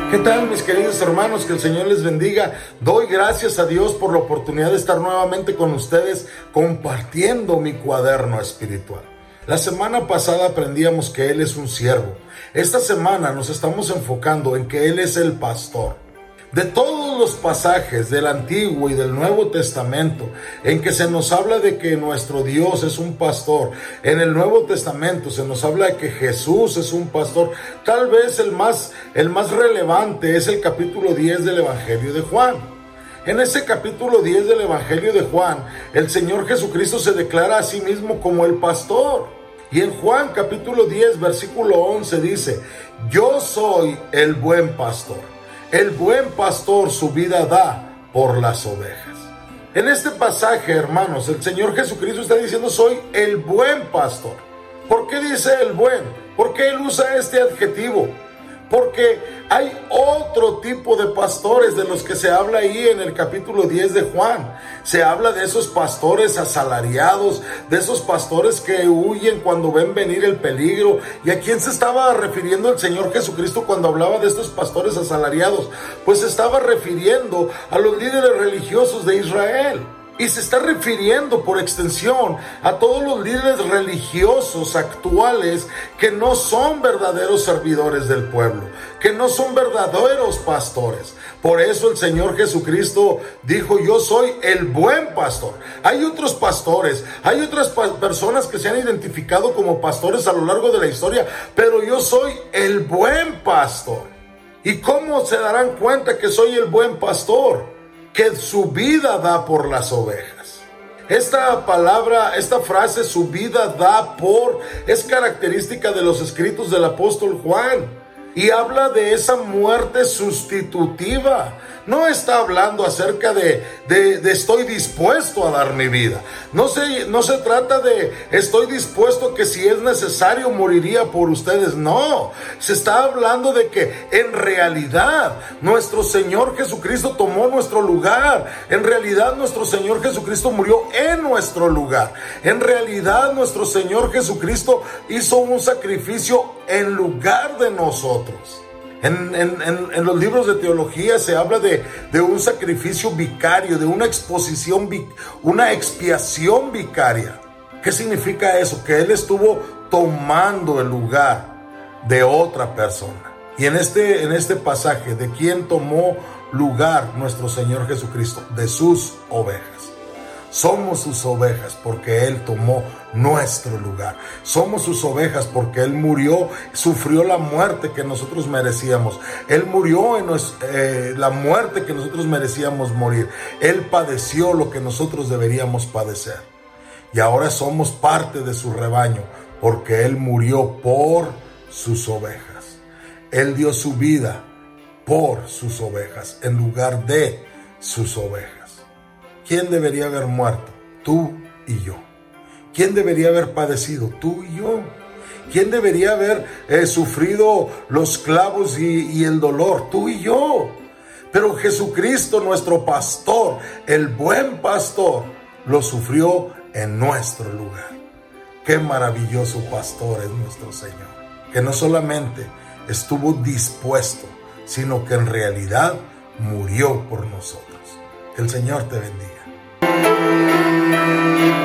¿Qué tal, mis queridos hermanos? Que el Señor les bendiga. Doy gracias a Dios por la oportunidad de estar nuevamente con ustedes compartiendo mi cuaderno espiritual. La semana pasada aprendíamos que Él es un siervo. Esta semana nos estamos enfocando en que Él es el pastor. De todos los pasajes del Antiguo y del Nuevo Testamento en que se nos habla de que nuestro Dios es un pastor, en el Nuevo Testamento se nos habla de que Jesús es un pastor, tal vez el más relevante es el capítulo 10 del Evangelio de Juan. En ese capítulo 10 del Evangelio de Juan, el Señor Jesucristo se declara a sí mismo como el pastor. Y en Juan capítulo 10 versículo 11 dice: yo soy el buen pastor. El buen pastor su vida da por las ovejas. En este pasaje, hermanos, el Señor Jesucristo está diciendo: soy el buen pastor. ¿Por qué dice el buen? ¿Por qué Él usa este adjetivo? Porque hay otro tipo de pastores de los que se habla ahí en el capítulo 10 de Juan. Se habla de esos pastores asalariados, de esos pastores que huyen cuando ven venir el peligro. ¿Y a quién se estaba refiriendo el Señor Jesucristo cuando hablaba de estos pastores asalariados? Pues se estaba refiriendo a los líderes religiosos de Israel. Y se está refiriendo por extensión a todos los líderes religiosos actuales que no son verdaderos servidores del pueblo, que no son verdaderos pastores. Por eso el Señor Jesucristo dijo: yo soy el buen pastor. Hay otros pastores, hay otras personas que se han identificado como pastores a lo largo de la historia, pero yo soy el buen pastor. ¿Y cómo se darán cuenta que soy el buen pastor? Que su vida da por las ovejas. Esta palabra, esta frase, su vida da por, es característica de los escritos del apóstol Juan. Y habla de esa muerte sustitutiva. No está hablando acerca de estoy dispuesto a dar mi vida. No se trata de estoy dispuesto que si es necesario moriría por ustedes. No, se está hablando de que en realidad nuestro Señor Jesucristo tomó nuestro lugar. En realidad nuestro Señor Jesucristo murió en nuestro lugar. En realidad nuestro Señor Jesucristo hizo un sacrificio en lugar de nosotros. En los libros de teología se habla de un sacrificio vicario, de una expiación vicaria. ¿Qué significa eso? Que Él estuvo tomando el lugar de otra persona. Y en este pasaje, ¿de quién tomó lugar nuestro Señor Jesucristo? De sus ovejas. Somos sus ovejas porque Él tomó nuestro lugar. Somos sus ovejas porque Él murió, sufrió la muerte que nosotros merecíamos. Él murió en la muerte que nosotros merecíamos morir. Él padeció lo que nosotros deberíamos padecer. Y ahora somos parte de su rebaño porque Él murió por sus ovejas. Él dio su vida por sus ovejas en lugar de sus ovejas. ¿Quién debería haber muerto? Tú y yo. ¿Quién debería haber padecido? Tú y yo. ¿Quién debería haber sufrido los clavos y el dolor? Tú y yo. Pero Jesucristo, nuestro pastor, el buen pastor, lo sufrió en nuestro lugar. Qué maravilloso pastor es nuestro Señor, que no solamente estuvo dispuesto, sino que en realidad murió por nosotros. Que el Señor te bendiga.